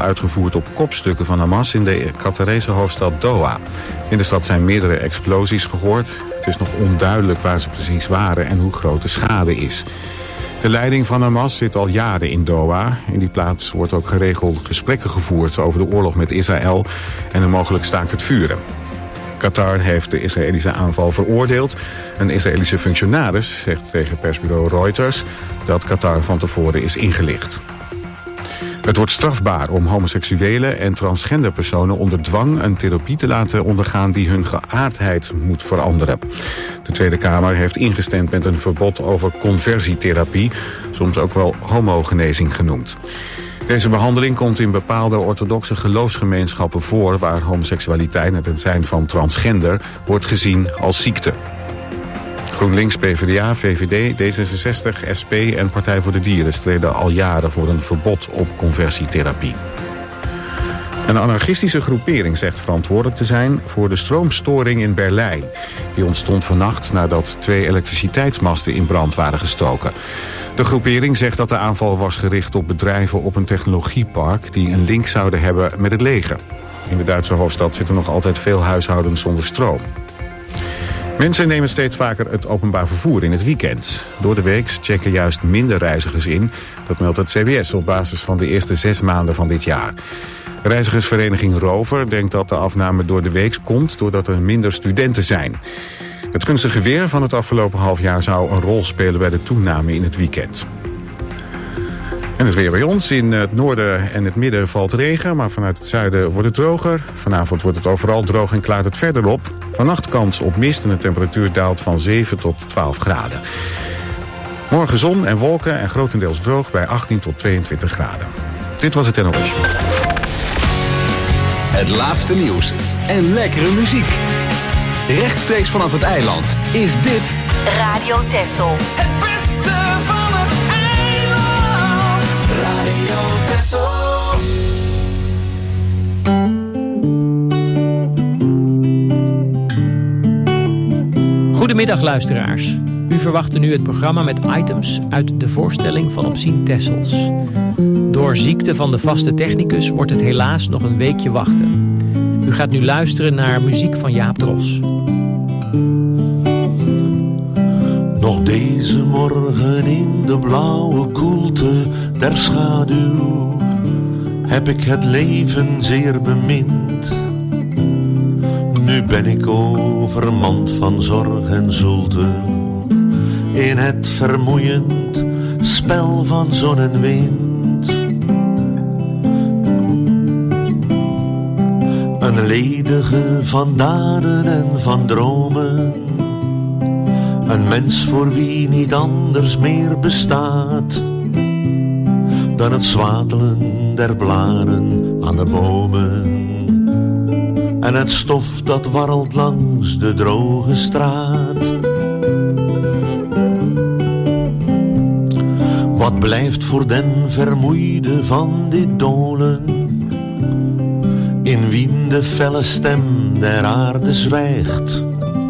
uitgevoerd op kopstukken van Hamas in de Qatarese hoofdstad Doha. In de stad zijn meerdere explosies gehoord. Het is nog onduidelijk waar ze precies waren en hoe groot de schade is. De leiding van Hamas zit al jaren in Doha. In die plaats wordt ook geregeld gesprekken gevoerd over de oorlog met Israël en een mogelijk staakt het vuren. Qatar heeft de Israëlische aanval veroordeeld. Een Israëlische functionaris zegt tegen persbureau Reuters dat Qatar van tevoren is ingelicht. Het wordt strafbaar om homoseksuele en transgender personen onder dwang een therapie te laten ondergaan die hun geaardheid moet veranderen. De Tweede Kamer heeft ingestemd met een verbod over conversietherapie, soms ook wel homogenezing genoemd. Deze behandeling komt in bepaalde orthodoxe geloofsgemeenschappen voor waar homoseksualiteit en het zijn van transgender wordt gezien als ziekte. GroenLinks, PvdA, VVD, D66, SP en Partij voor de Dieren streden al jaren voor een verbod op conversietherapie. Een anarchistische groepering zegt verantwoordelijk te zijn voor de stroomstoring in Berlijn. Die ontstond vannacht nadat 2 elektriciteitsmasten in brand waren gestoken. De groepering zegt dat de aanval was gericht op bedrijven op een technologiepark die een link zouden hebben met het leger. In de Duitse hoofdstad zitten nog altijd veel huishoudens zonder stroom. Mensen nemen steeds vaker het openbaar vervoer in het weekend. Door de week checken juist minder reizigers in. Dat meldt het CBS op basis van de eerste 6 maanden van dit jaar. Reizigersvereniging Rover denkt dat de afname door de week komt doordat er minder studenten zijn. Het gunstige weer van het afgelopen half jaar zou een rol spelen bij de toename in het weekend. En het weer bij ons. In het noorden en het midden valt regen, maar vanuit het zuiden wordt het droger. Vanavond wordt het overal droog en klaart het verder op. Vannacht kans op mist en de temperatuur daalt van 7 tot 12 graden. Morgen zon en wolken en grotendeels droog bij 18 tot 22 graden. Dit was het NOS. Het laatste nieuws en lekkere muziek. Rechtstreeks vanaf het eiland is dit Radio Texel. Het beste van het eiland. Radio Texel. Goedemiddag luisteraars. U verwacht nu het programma met items uit de voorstelling van Opzien Texels. Door ziekte van de vaste technicus wordt het helaas nog een weekje wachten. U gaat nu luisteren naar muziek van Jaap Dros. Nog deze morgen in de blauwe koelte der schaduw heb ik het leven zeer bemind. Nu ben ik overmand van zorg en zoelte in het vermoeiend spel van zon en wind. Een ledige van daden en van dromen. Een mens voor wie niet anders meer bestaat dan het zwadelen der blaren aan de bomen en het stof dat warrelt langs de droge straat. Wat blijft voor den vermoeide van dit dolen, in wien de felle stem der aarde zwijgt,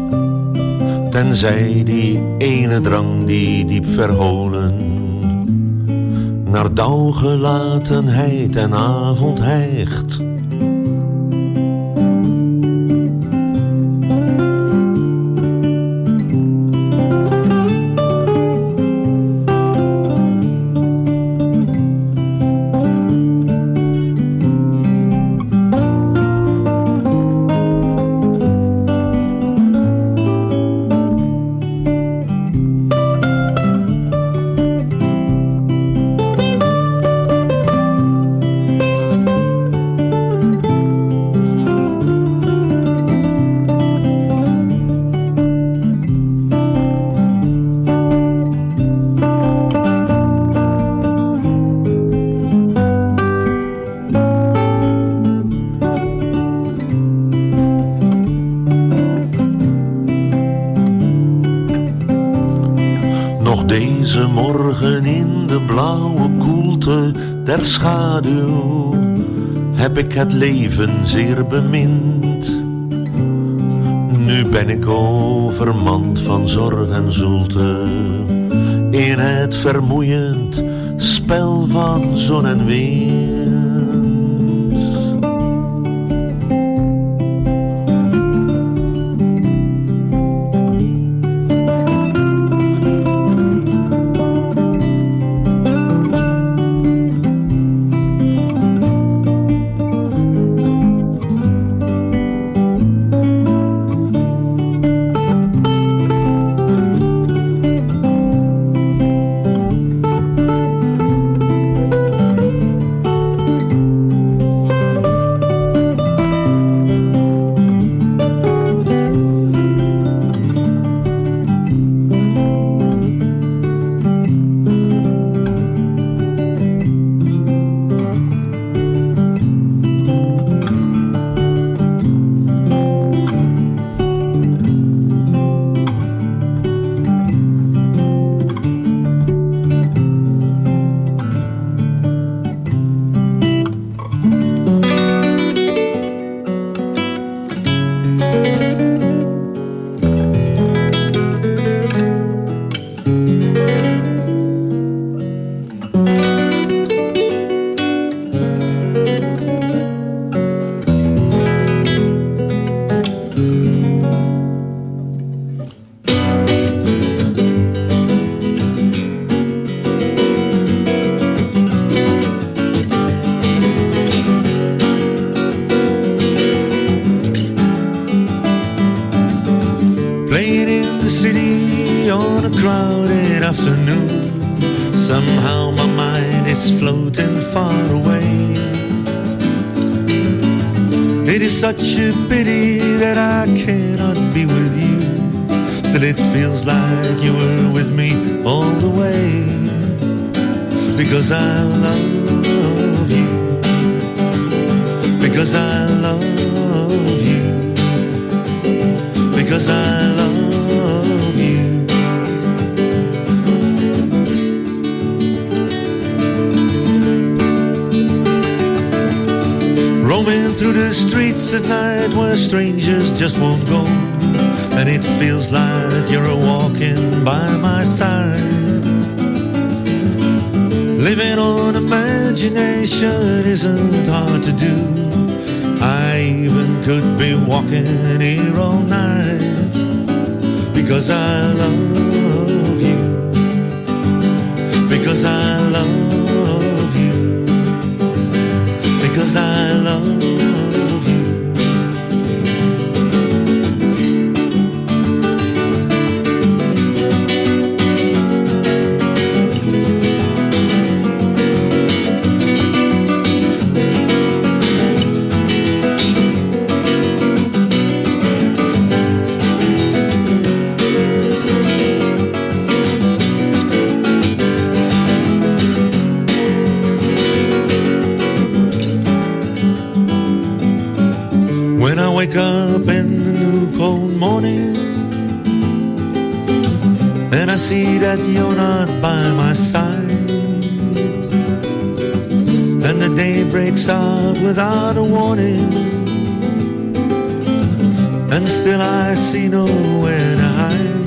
tenzij die ene drang die diep verholen naar dauwgelatenheid en avond hijgt. Deze morgen in de blauwe koelte der schaduw heb ik het leven zeer bemind. Nu ben ik overmand van zorg en zoelte in het vermoeiend spel van zon en wind. city on a crowded afternoon. Somehow my mind is floating far away. It is such a pity that I cannot be with you. Still it feels like you were with me all the way. Because I love you. Because I love you. Because I love you. Roaming through the streets at night where strangers just won't go, and it feels like you're walking by my side. Living on imagination isn't hard to do. I even could be walking here all night. Because I love you. Because I love you. Because I love you. Wake up in the new cold morning, and I see that you're not by my side, and the day breaks out without a warning, and still I see nowhere to hide.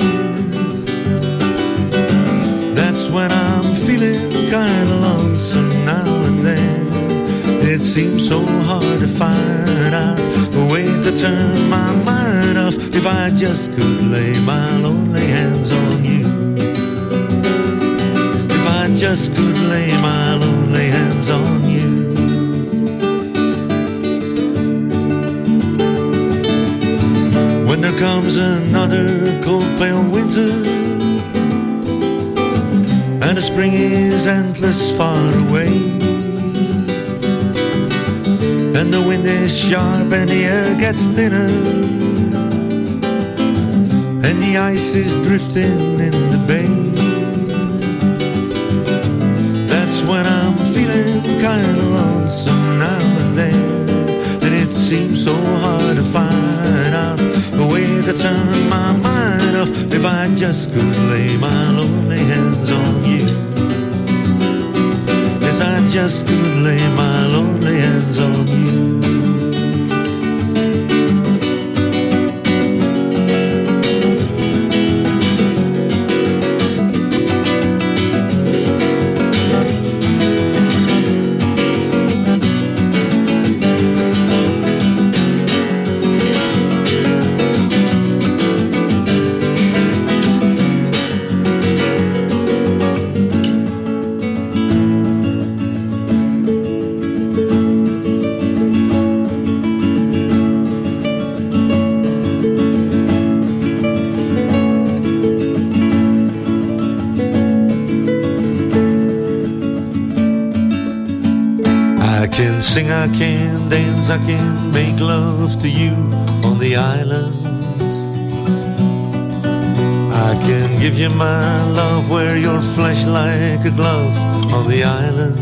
That's when I'm feeling kinda lonesome now and then. It seems so hard to find out a way to turn my mind off. If I just could lay my lonely hands on you. If I just could lay my lonely hands on you. When there comes another cold pale winter, and the spring is endless far away, and the wind is sharp and the air gets thinner, and the ice is drifting in the bay. That's when I'm feeling kinda lonesome now and then, and it seems so hard to find out a way to turn my mind off. If I just could lay my lonely hands on you. Yes, I just could lay my lonely hands on you. Sing, I can dance, I can make love to you on the island. I can give you my love, wear your flesh like a glove on the island.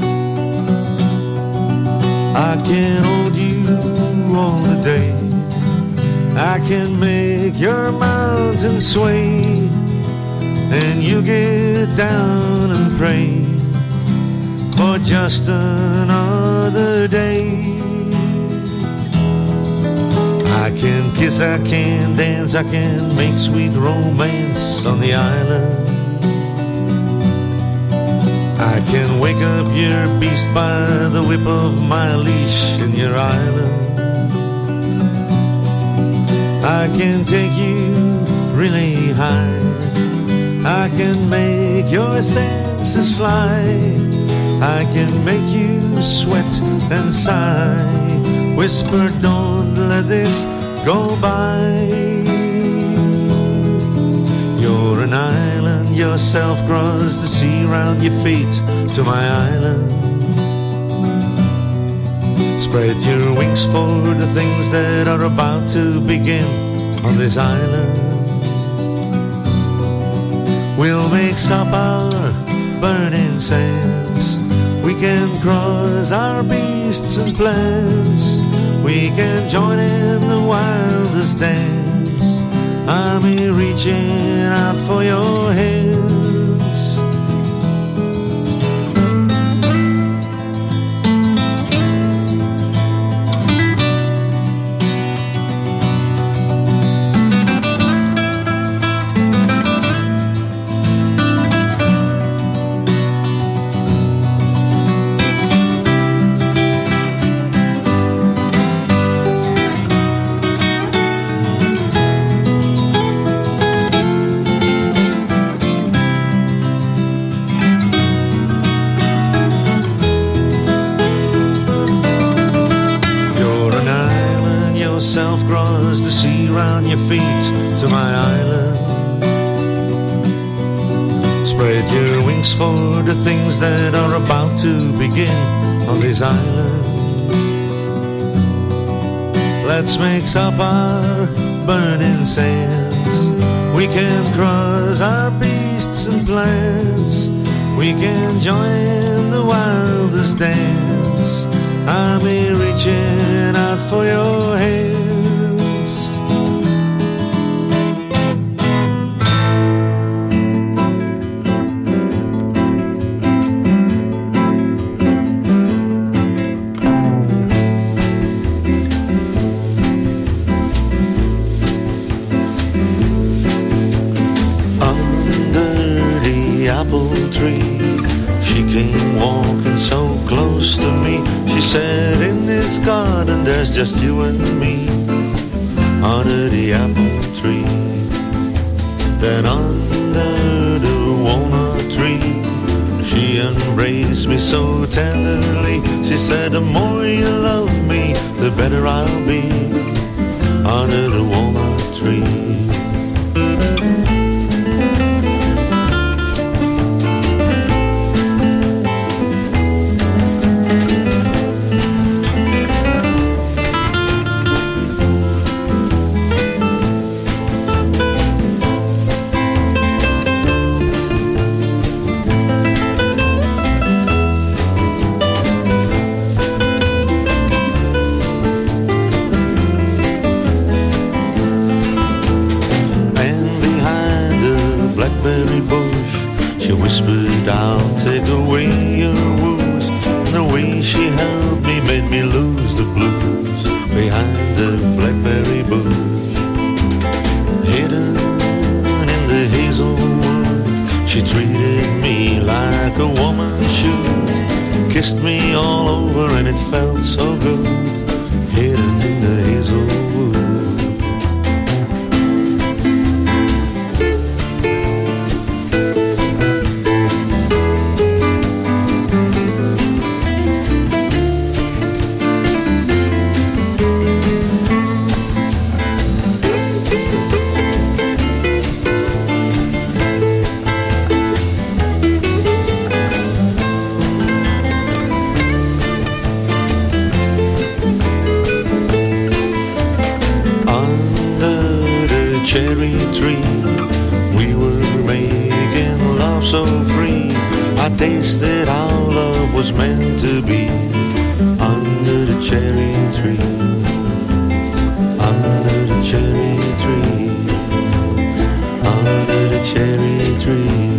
I can hold you all the day. I can make your mountain sway, and you get down and pray for just another day. I can kiss, I can dance, I can make sweet romance on the island. I can wake up your beast by the whip of my leash in your island. I can take you really high. I can make your senses fly. I can make you sweat and sigh. Whisper, don't let this go by. You're an island yourself, cross the sea round your feet to my island. Spread your wings for the things that are about to begin on this island. We'll mix up our burning sands. We can cross our beasts and plants. We can join in the wildest dance. I'm here reaching out for your hands. Cross the sea round your feet to my island. Spread your wings for the things that are about to begin on this island. Let's mix up our burning sands. We can cross our beasts and plants. We can join in the wildest dance. I'm here reaching out for your hands. She came walking so close to me. She said, in this garden there's just you and me, under the apple tree. Then under the walnut tree, she embraced me so tenderly. She said, the more you love me, the better I'll be, under the walnut tree. I'll take away your wounds. The way she held me made me lose the blues. Behind the blackberry bush, hidden in the hazelwood, she treated me like a woman should. Kissed me all over and it felt so good, hidden in the hazelwood. Cherry tree, we were making love so free. I tasted our love was meant to be, under the cherry tree, under the cherry tree, under the cherry tree.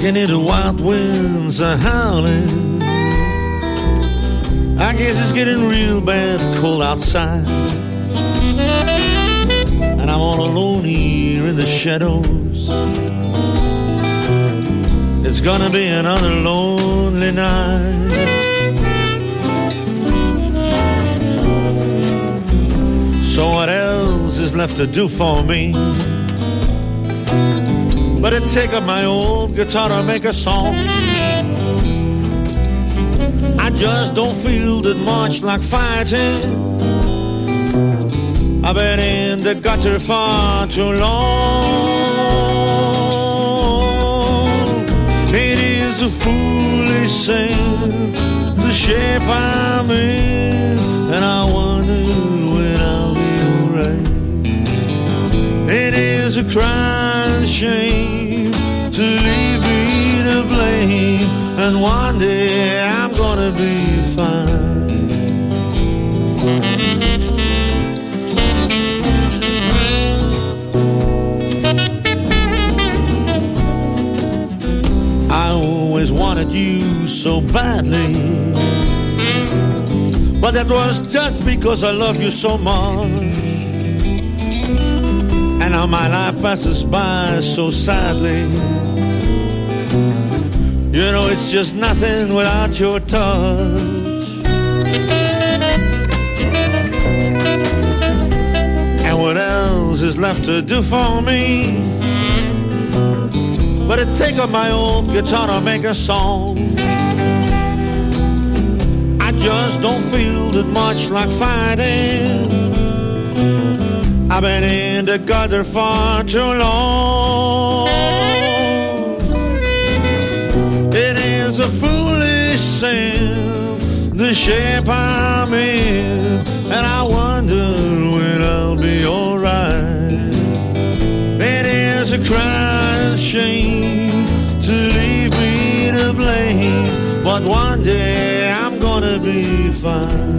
can hear the wild winds are howling. I guess it's getting real bad cold outside, and I'm all alone here in the shadows. It's gonna be another lonely night. So what else is left to do for me but to take up my old guitar and make a song? I just don't feel that much like fighting. I've been in the gutter far too long. It is a foolish thing, the shape I'm in, and I wonder when I'll be alright. It is a crying shame to leave me to blame, and one day I'm gonna be fine. I always wanted you so badly, but that was just because I love you so much. And now my life passes by so sadly. You know, it's just nothing without your touch. And what else is left to do for me but to take up my old guitar and make a song? I just don't feel that much like fighting. I've been in the gutter for too long. It is a foolish sin, the shape I'm in, and I wonder when I'll be alright. It is a crying shame to leave me to blame, but one day I'm gonna be fine.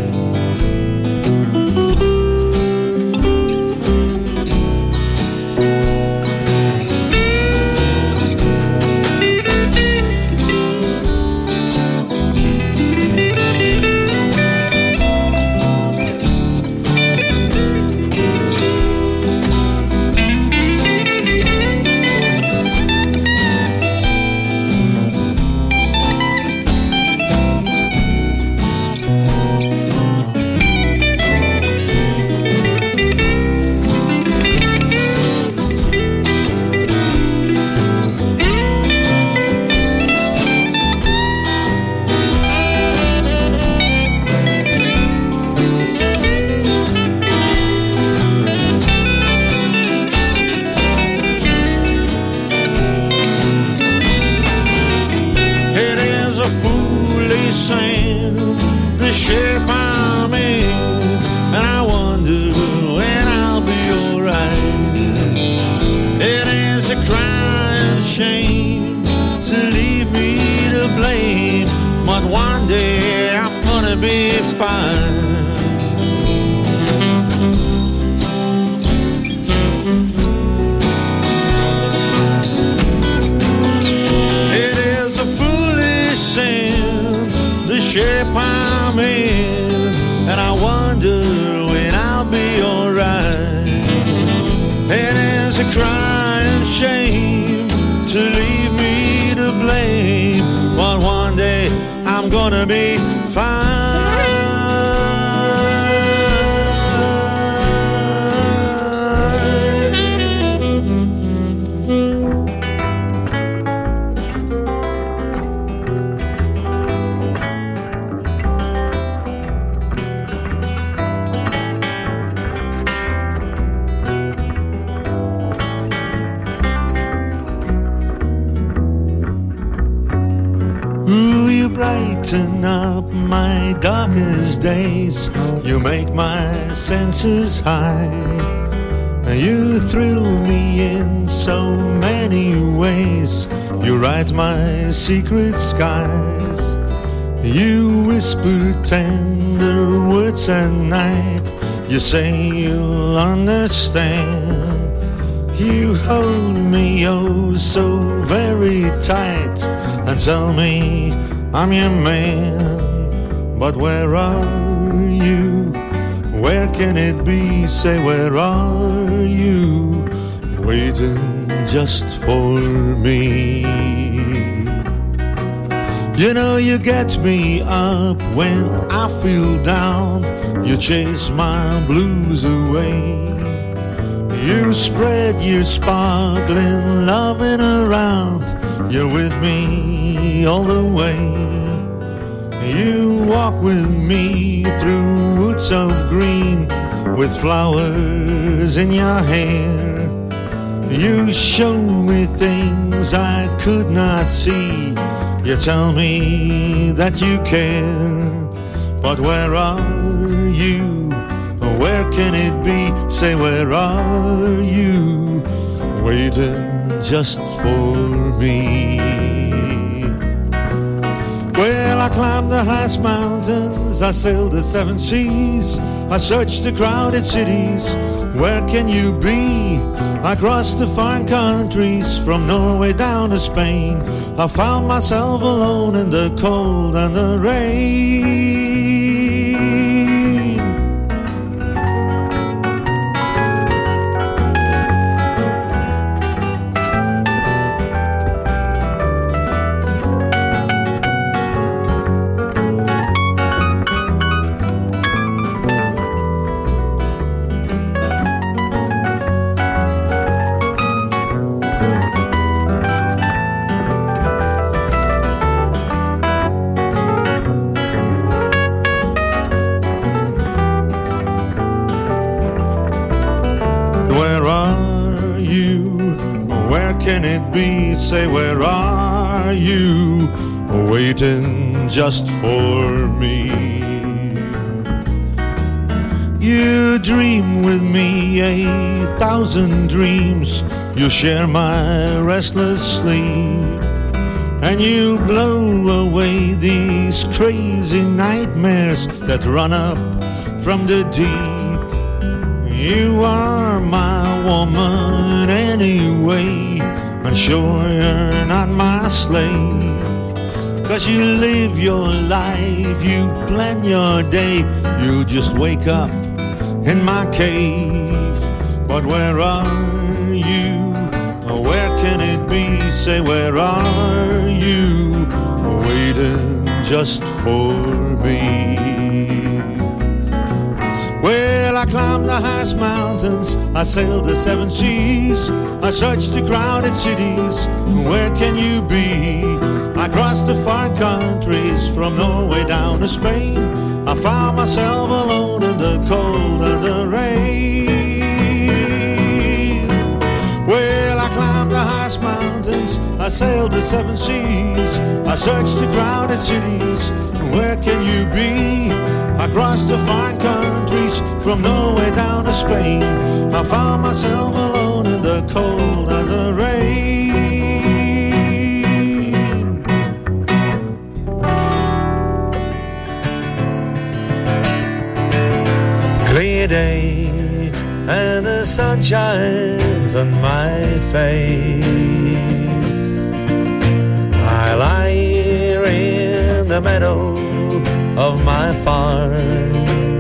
Brighten up my darkest days. You make my senses high. You thrill me in so many ways. You write my secret skies. You whisper tender words at night. You say you'll understand. You hold me oh so very tight and tell me I'm your man. But where are you? Where can it be? Say, where are you? Waiting just for me. You know you get me up when I feel down. You chase my blues away. You spread your sparkling loving around. You're with me all the way. You walk with me through woods of green with flowers in your hair. You show me things I could not see. You tell me that you care. But where are you? Where can it be? Say, where are you? Waiting just for me. Well, I climbed the highest mountains, I sailed the 7 seas, I searched the crowded cities. Where can you be? I crossed the foreign countries, from Norway down to Spain. I found myself alone in the cold and the rain. Say, where are you? Waiting just for me. You dream with me 1,000 dreams. You share my restless sleep. And you blow away these crazy nightmares that run up from the deep. You are my woman anyway. I'm sure you're not my slave, 'cause you live your life, you plan your day, you just wake up in my cave. But where are you? Where can it be? Say, where are you? Waiting just for me. Well, I climbed the highest mountains, I sailed the 7 seas, I searched the crowded cities. Where can you be? I crossed the far countries, from Norway down to Spain. I found myself alone in the cold and the rain. Well, I climbed the highest mountains, I sailed the 7 seas, I searched the crowded cities. Where can you be? I crossed the far countries, from Norway down to Spain. I found myself alone in the cold and the rain. Clear day and the sun shines on my face. I lie here in the meadow of my farm.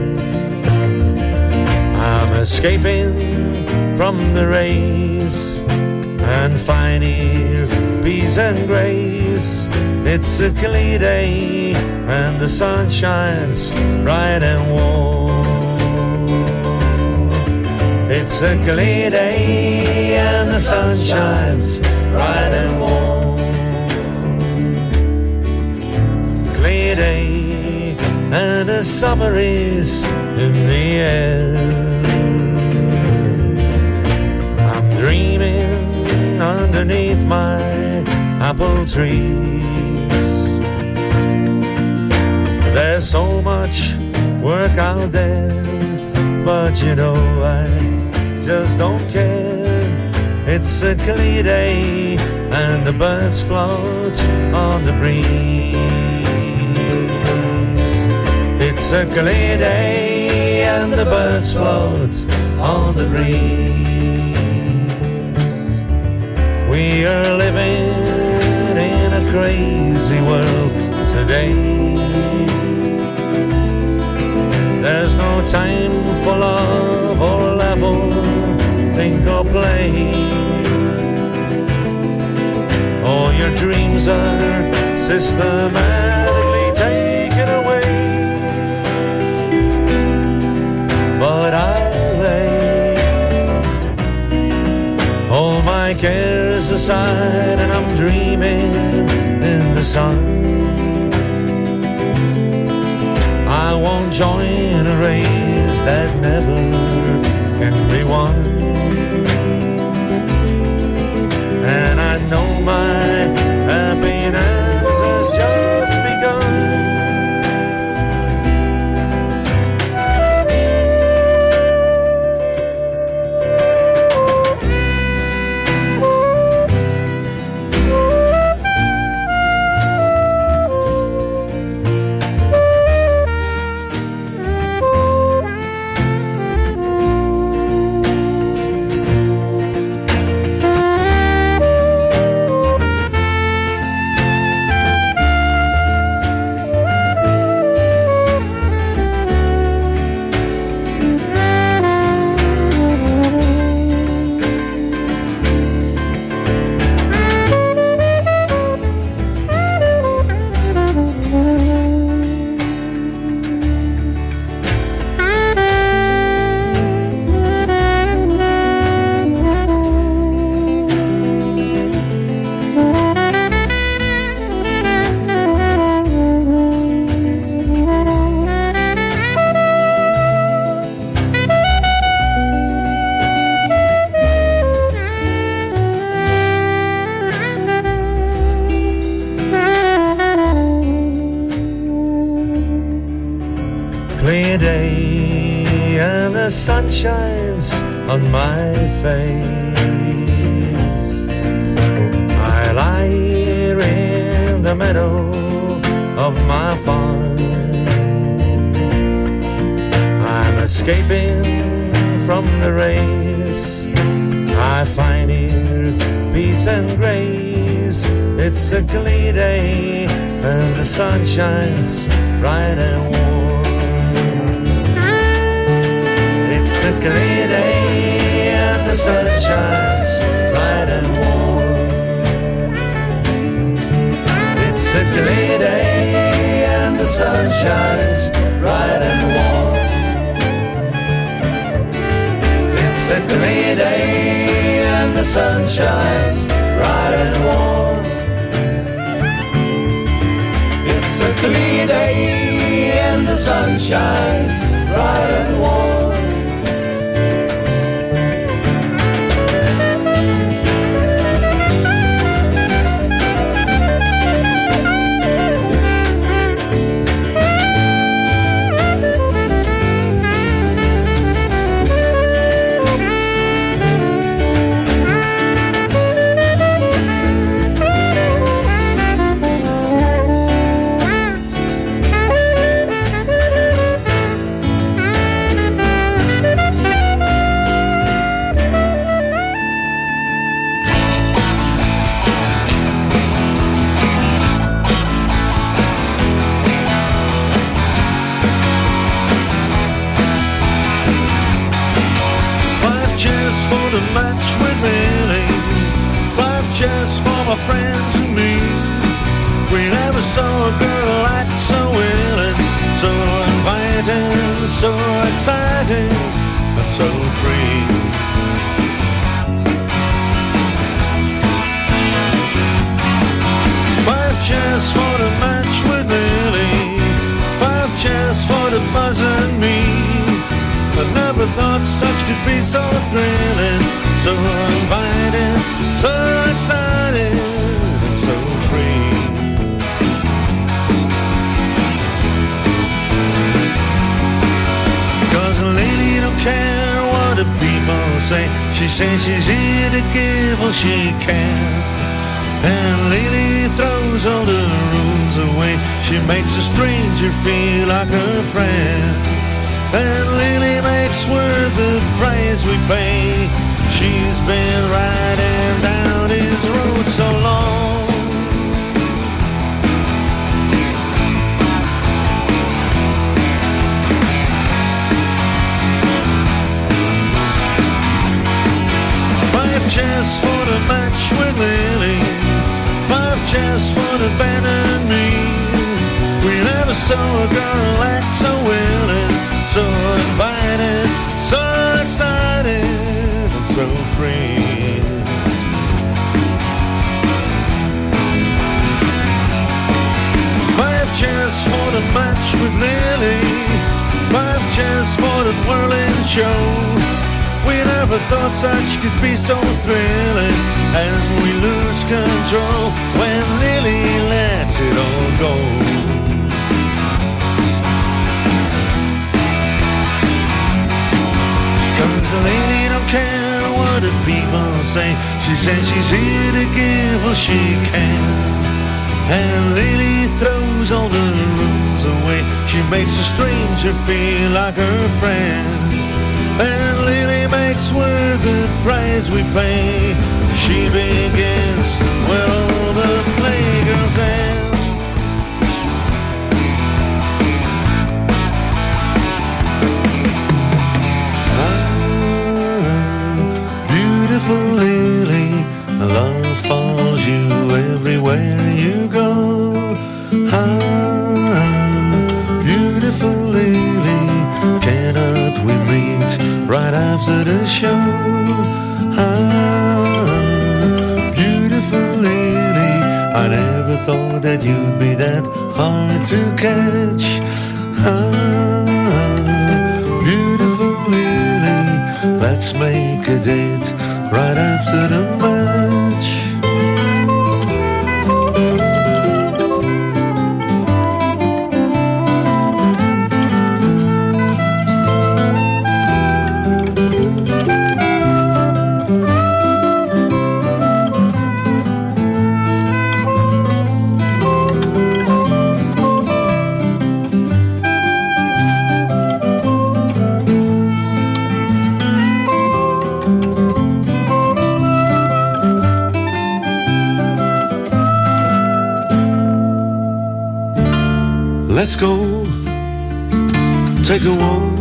I'm escaping from the race and find here peace and grace. It's a clear day and the sun shines bright and warm. It's a clear day and the sun shines bright and warm. Clear day and the summer is in the air. I'm dreaming underneath my apple trees. There's so much work out there, but you know I just don't care. It's a clear day and the birds float on the breeze. It's a clear day and the birds float on the breeze. We are living in a crazy world today. There's no time for love or level, think or play. All your dreams are systematically taken away. But I lay all my cares aside and I'm dreaming in the sun. I won't join a race that never can be won. And I know my happiness has just begun. Clear day and the sun shines on my face. I lie here in the meadow of my farm. I'm escaping from the race. I find here peace and grace. It's a clear day and the sun shines bright and warm. It's a clear day and the sun shines bright and warm. It's a clear day and the sun shines bright and warm. It's a clear day and the sun shines bright and warm. It's a clear day and the sun shines bright and warm. Friends and me, we never saw a girl act so willing, so inviting, so exciting, and so free. 5 cheers for the match with Lily, 5 cheers for the buzz and me. I never thought such could be so thrilling, so inviting, so exciting, and so free. Cause a lady don't care what the people say. She says she's here to give all she can. And Lily throws all the rules away. She makes a stranger feel like her friend. And Lily makes worth the price we pay. She's been riding down his chairs for the match with Lily, 5 chairs for the band and me. We never saw a girl act so willing, so invited, so excited, and so free. Five chairs for the match with Lily, 5 chairs for the whirling show. We never thought such could be so thrilling, and we lose control when Lily lets it all go. Cause the lady don't care what the people say. She says she's here to give all she can, and Lily throws all the rules away. She makes a stranger feel like her friend, and Lily makes worth the price we pay. She begins where all the playgirls end. Beautiful Lily, love follows you everywhere you go. Beautiful Lily, cannot we meet right after the show? Beautiful Lily, I never thought that you'd be that hard to catch. Beautiful Lily, let's make a date right after the match. Let's go take a walk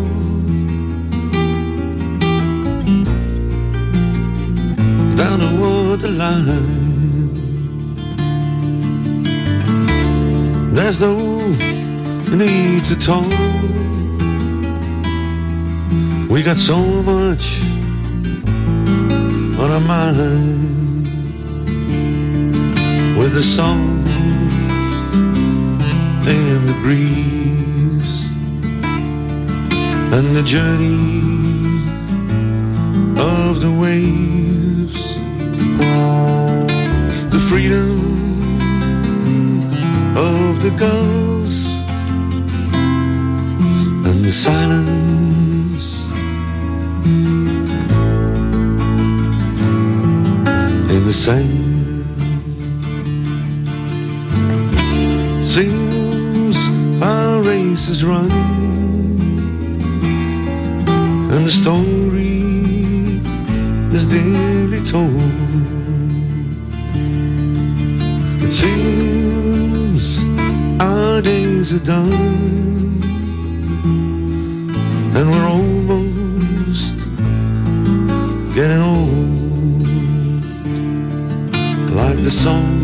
down the waterline. There's no need to talk, we got so much on our mind. With the song and the breeze and the journey of the waves, the freedom of the gulls and the silence in the sand. Seems our race is run, and the story is dearly told. It seems our days are done, and we're almost getting old, like the song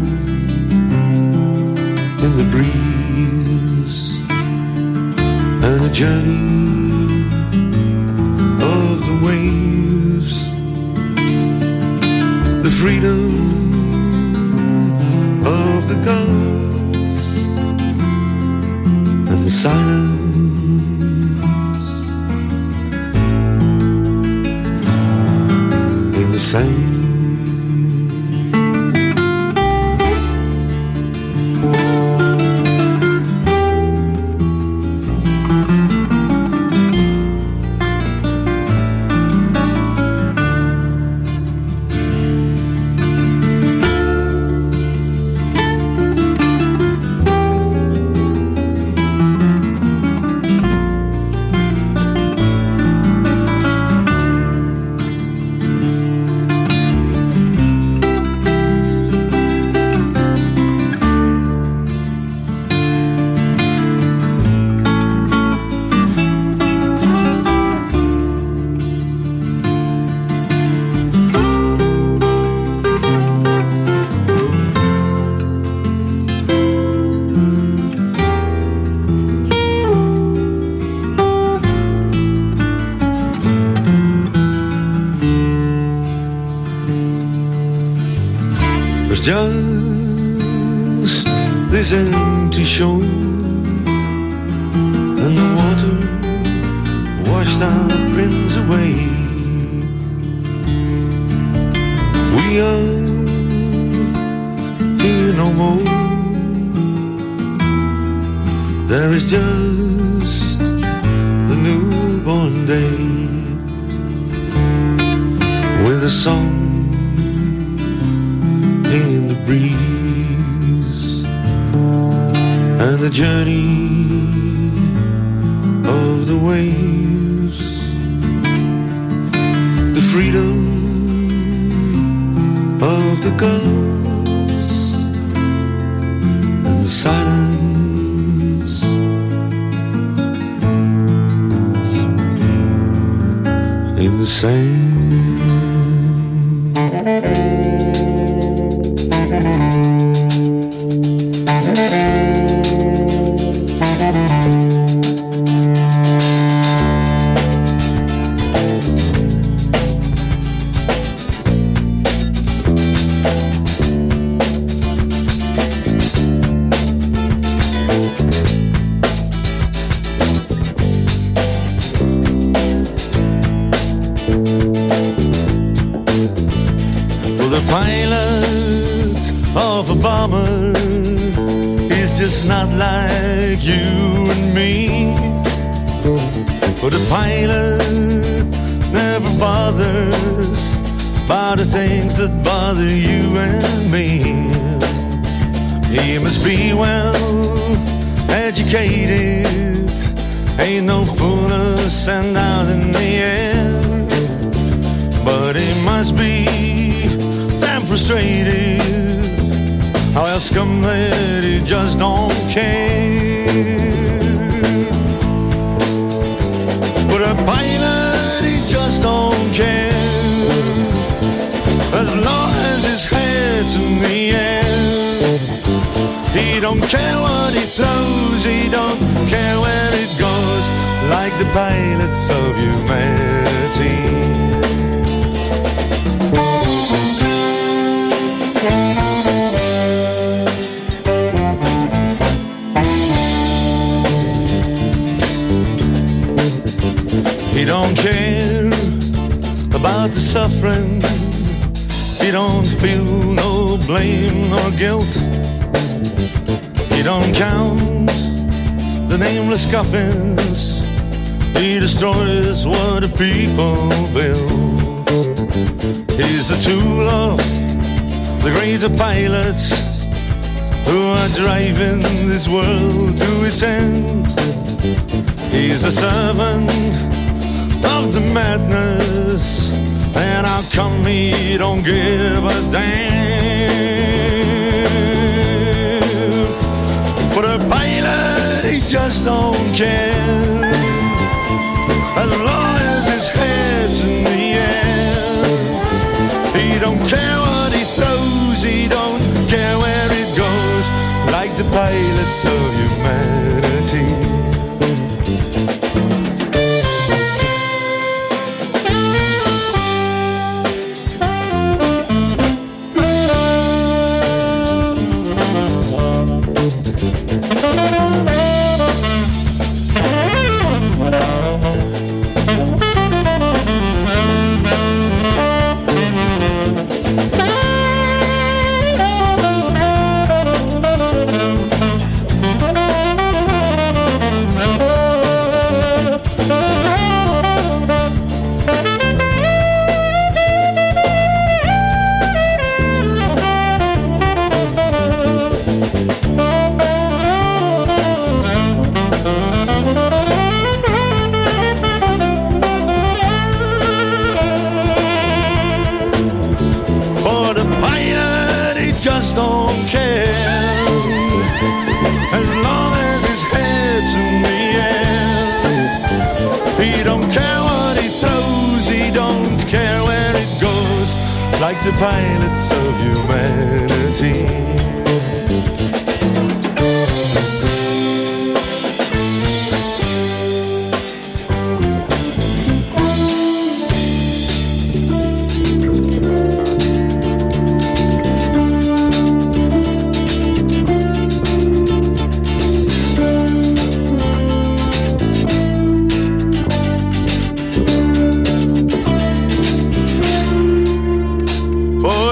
in the breeze and the journey of the waves, the freedom of the gulls and the silence in the sand. just this empty shore, and the water washed our prince away. We are here no more. There is just the newborn day, with a song in the breeze, and the journey of the waves, the freedom of the gulls, and the silence in the sand. Not like you and me, but a pilot never bothers about the things that bother you and me. He must be well educated, ain't no fool to send out in the air, but he must be damn frustrated. How else come that he just don't care? But a pilot, he just don't care, as long as his head's in the air. He don't care what he throws, he don't care where it goes, like the pilots of humanity. He don't care about the suffering. He don't feel no blame nor guilt. He don't count the nameless coffins. He destroys what the people build. He's the tool of the greater pilots who are driving this world to its end. He's a servant of the madness, and how come he don't give a damn? But a pilot, he just don't care, as long as his head's in the air. He don't care what he throws, he don't care where it goes, like the pilots of humanity. Like the pilots of humanity.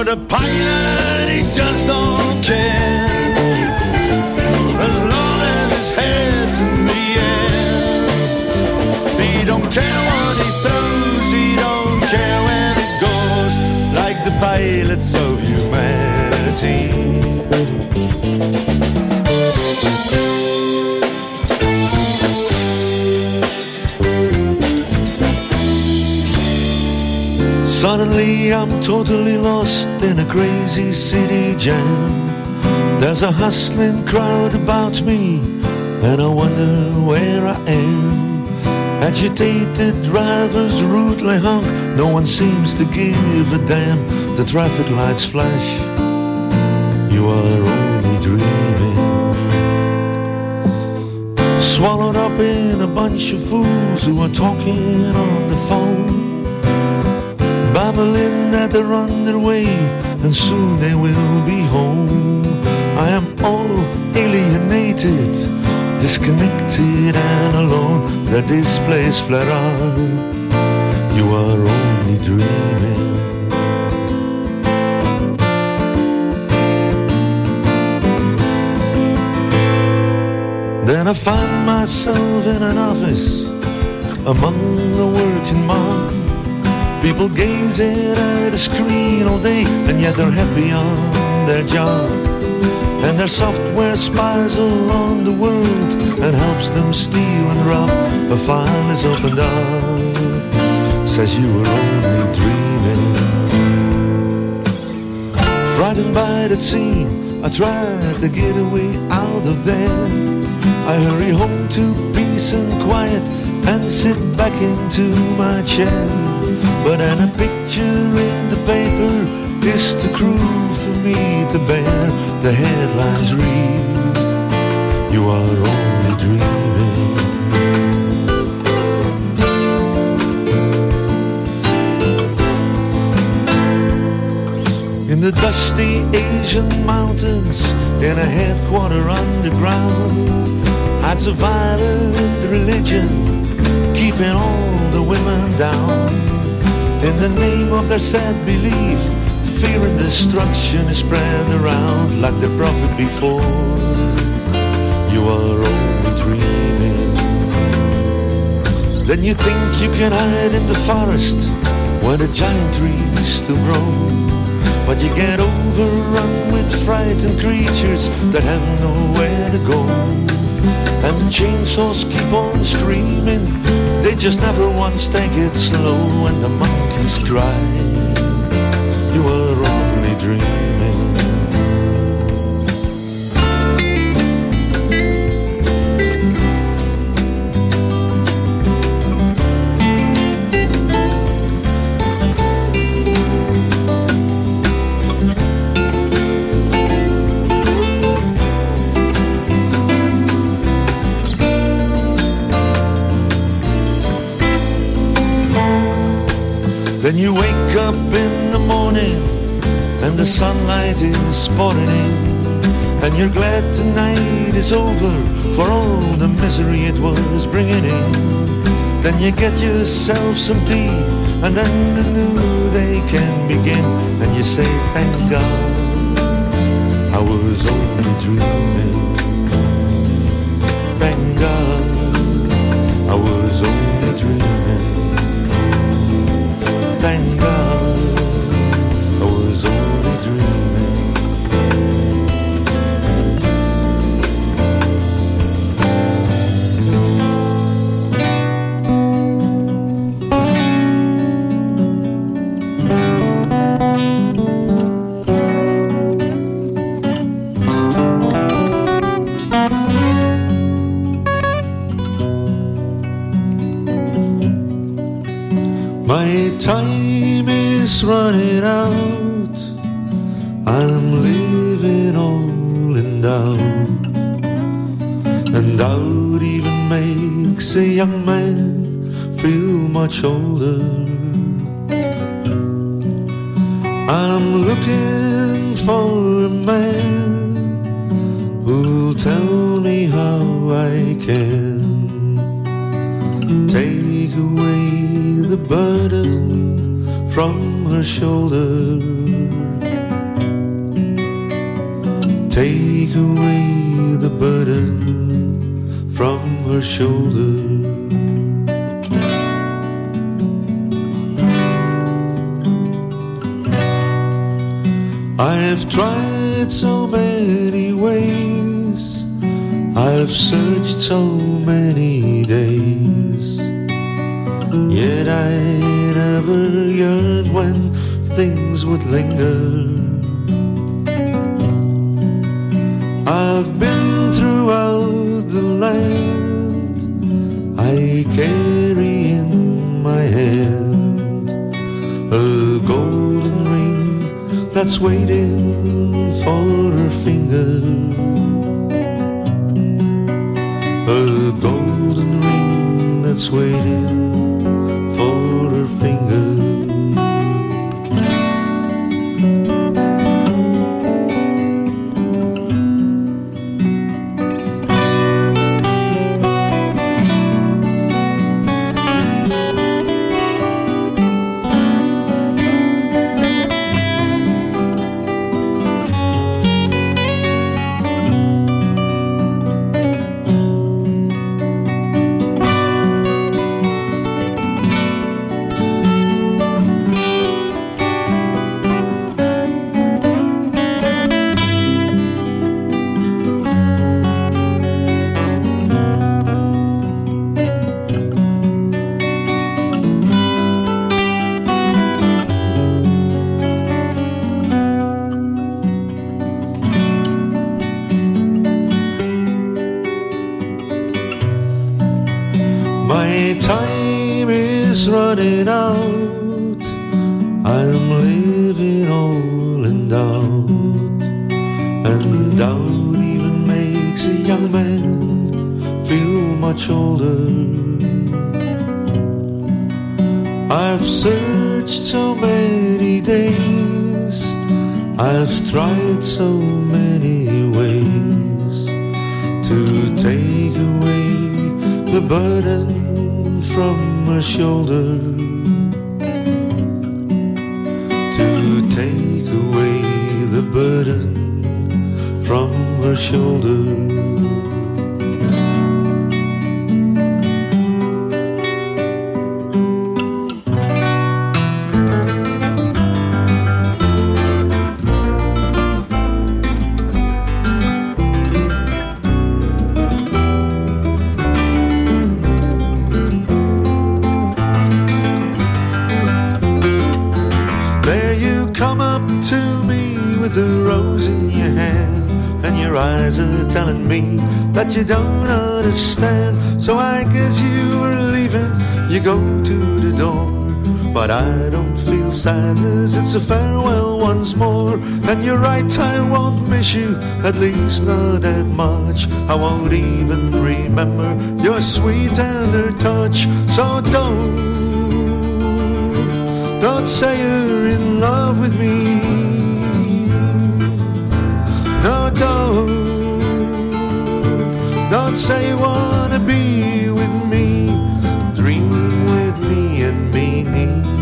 but the pilot, he just don't care. As long as his head's in the air, he don't care what he throws, he don't care where it goes, like the pilots of humanity. Suddenly I'm totally lost in a crazy city jam. There's a hustling crowd about me, and I wonder where I am. Agitated drivers rudely honk, no one seems to give a damn. The traffic lights flash, you are only dreaming. Swallowed up in a bunch of fools who are talking on the phone, babbling that they're on their way and soon they will be home. I am all alienated, disconnected and alone. The display's flat out, you are only dreaming. Then I find myself in an office among the working mob, people gazing at a screen all day, and yet they're happy on their job. And their software spies along the world and helps them steal and rob. A file is opened up, says you were only dreaming. Frightened by that scene, I tried to get away out of there. I hurry home to peace and quiet and sit back into my chair. But then a picture in the paper is too cruel for me to bear. The headlines read, you are only dreaming. In the dusty Asian mountains, in a headquarter underground, hides a violent religion, keeping all the women down. In the name of their sad belief, fear and destruction is spread around like the prophet before. You are only dreaming. Then you think you can hide in the forest where the giant trees still grow, but you get overrun with frightened creatures that have nowhere to go. And the chainsaws keep on screaming, they just never once take it slow. And the monkeys cry, you are only dreaming. Then you wake up in the morning and the sunlight is pouring in, and you're glad tonight is over for all the misery it was bringing in. Then you get yourself some tea, and then the new day can begin, and you say thank God I was only dreaming. Thank God I was only dreaming. Thank God I was only dreaming. My time is running out, I'm living all in doubt, and doubt even makes a young man feel much older. I'm looking for a man who'll tell me how I can take away the burden from her shoulder. take away the burden from her shoulder. I've tried so many ways, I've searched so many days, yet I never yearned when things would linger. I've been throughout the land, I carry in my hand a golden ring that's waiting for her finger. A golden ring that's waiting for her finger. My time is running out, I'm living all in doubt, and doubt even makes a young man feel much older. I've searched so many days, I've tried so many ways to take away the burden from her shoulder, to take away the burden from her shoulder. Telling me that you don't understand, so I guess you were leaving, you go to the door. But I don't feel sadness, it's a farewell once more. And you're right, I won't miss you, at least not that much. I won't even remember your sweet tender touch. So don't say you're in love with me. No, don't say you wanna be with me. Dream with me and be near me.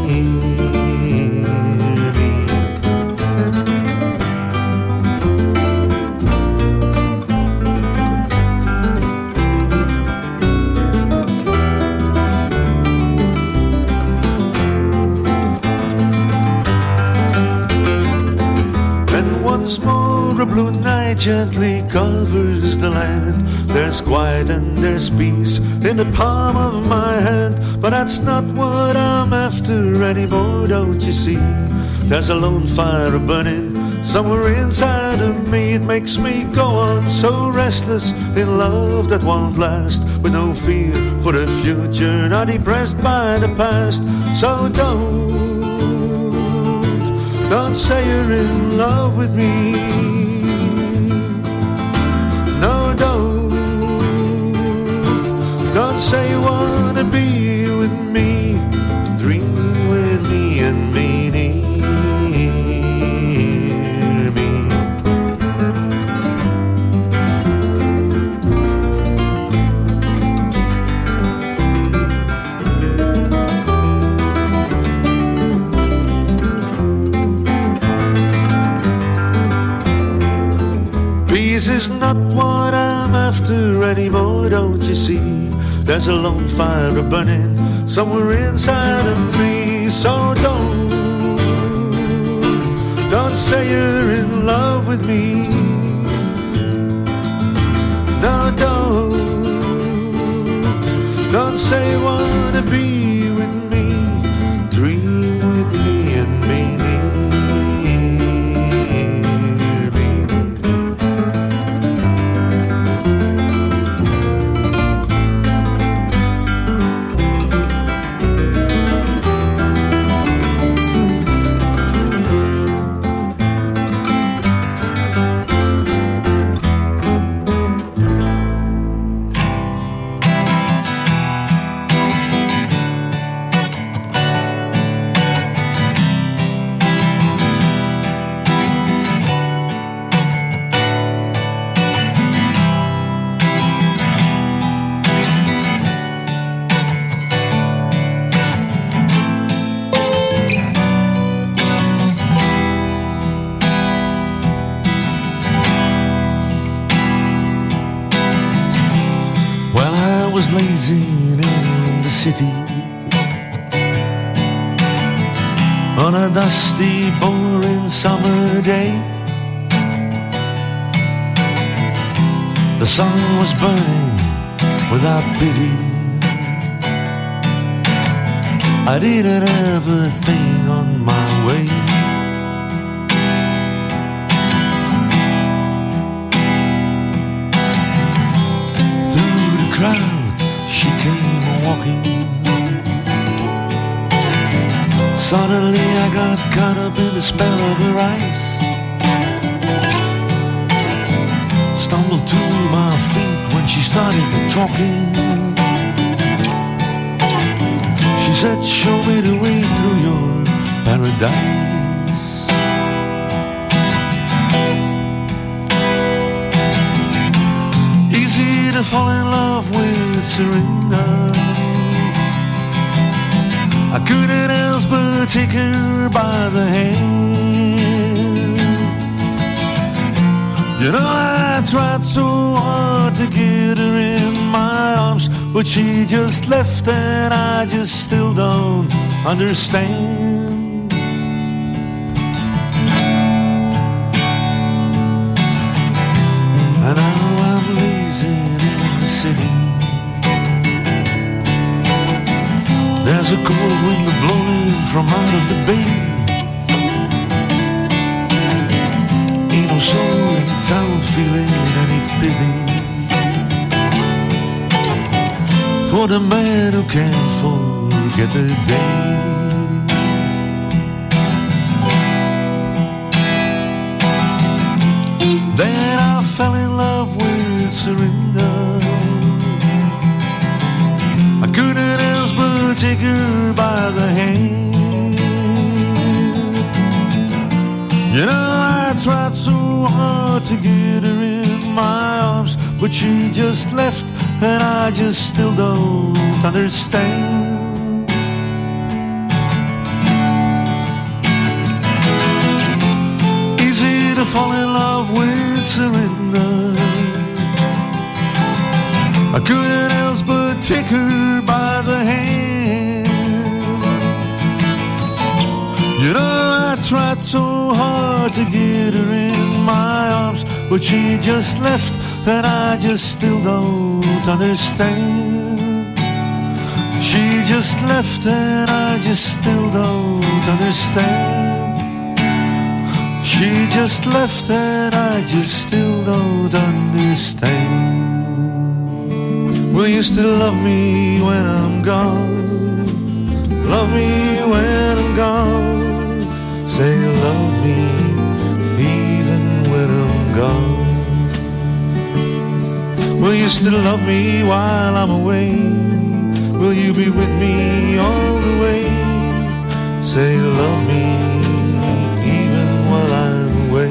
Then once more a blue night gently covers the land. There's quiet and there's peace in the palm of my hand. But that's not what I'm after anymore, don't you see? There's a lone fire burning somewhere inside of me. It makes me go on so restless in love that won't last, with no fear for the future, not depressed by the past. So don't say you're in love with me. No, don't say you wanna be with me. Dream with me and be near me. is not what I'm after anymore, don't you see? There's a lone fire burning somewhere inside of me. So don't say you're in love with me. No, don't say you wanna be with me. Dream with me and me. Lazing in the city on a dusty, boring summer day. The sun was burning without pity. I didn't have a thing on my way. Through the crowd she came walking. Suddenly I got caught up in the spell of her eyes. Stumbled to my feet when she started talking. She said, show me the way through your paradise. Easy to fall in love with surrender. I couldn't else but take her by the hand. You know, I tried so hard to get her in my arms, but she just left and I just still don't understand. And now I'm lazing in the city. There's a cold wind blowing from out of the bay. Ain't no soul in town feeling any pity for the man who can't forget the day. Then I fell in love with surrender. I couldn't else but take her by the hand. You know, I tried so hard to get her in my arms, but she just left and I just still don't understand. Easy to fall in love with surrender. I couldn't else but take her by the hand. You know, I tried so hard to get her in my arms, but she just left and I just still don't understand. She just left and I just still don't understand. She just left and I just still don't understand. Will you still love me when I'm gone? Love me when I'm gone. Say you love me even when I'm gone. Will you still love me while I'm away? Will you be with me all the way? Say you love me even while I'm away.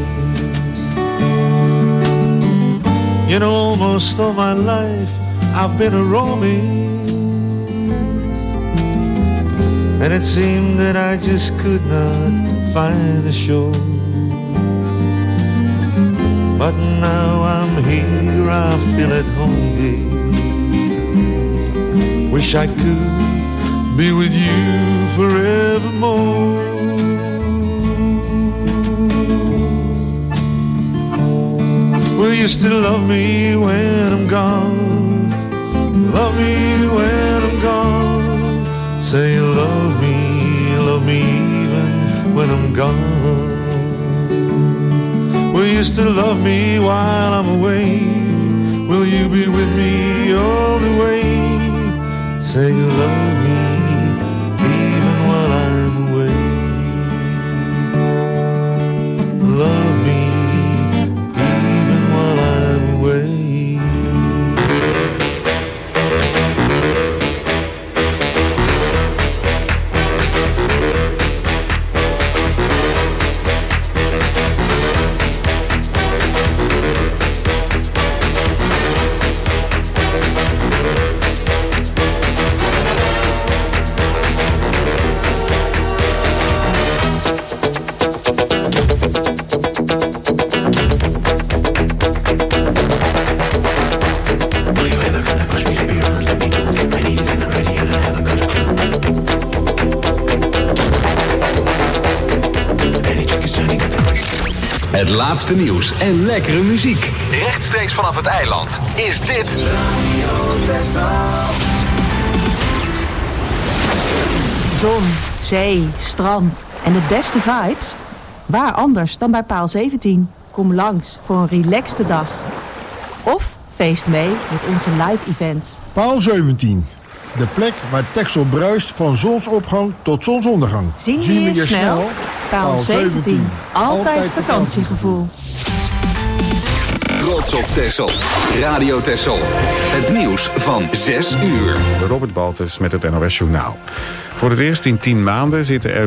You know, almost all my life I've been a roaming, and it seemed that I just could not find a shore. but now I'm here, I feel at home, dear. Wish I could be with you forevermore. Will you still love me when I'm gone? Love me when I'm gone. Say you love me even when I'm gone. Will you still love me while I'm away? Will you be with me all the way? Say you love me even while I'm away. Love me even while I'm away. Het laatste nieuws en lekkere muziek. Rechtstreeks vanaf het eiland is dit Zon, zee, strand en de beste vibes? Waar anders dan bij Paal 17? Kom langs voor een relaxte dag. Of feest mee met onze live events. Paal 17. De plek waar Texel bruist van zonsopgang tot zonsondergang. Zien we je snel? Paal 17. Altijd vakantiegevoel. Trots op Texel. Radio Texel. Het nieuws van 6 uur. Robert Baltus met het NOS Journaal. Voor het eerst in 10 maanden zitten er